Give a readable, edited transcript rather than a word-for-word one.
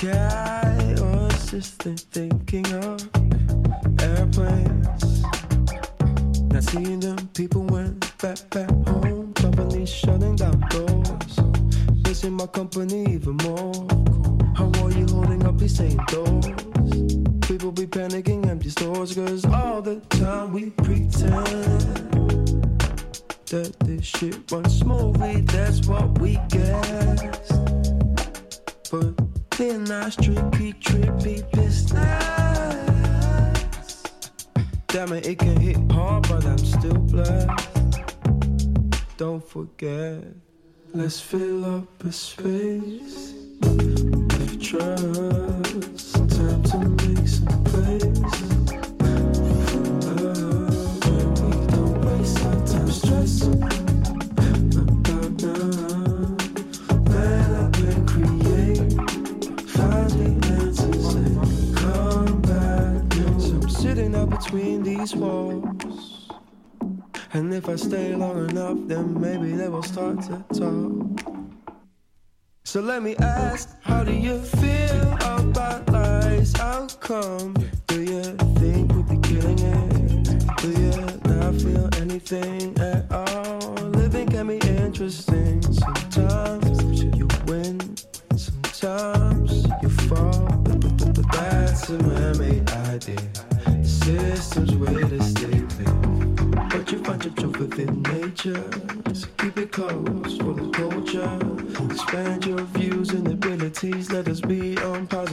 sky, or assistant thinking of airplanes. Not seeing them, people went back home. Company shutting down doors, missing my company even more. How are you holding up these same doors? People be panicking, empty stores, cause all the time we pretend that this shit runs smoothly, that's what we guess. But then nice, trippy business. Damn it can hit hard, but I'm still blessed. Don't forget, let's fill up a space with trust. Time to make some place. We don't waste our time stressing about now. Man up and create, find the answers and come back. So I'm sitting up between these walls, and if I stay long enough, then maybe they will start to talk. So let me ask, how do you feel about life's outcome? Do you think we'd be killing it? Do you not feel anything at all? Living can be interesting. Sometimes you win, sometimes you fall. But that's a man-made idea. The system's way to stay clear. But you find your truth within nature. So keep it close for the culture. Expand your views and abilities. Let us be on par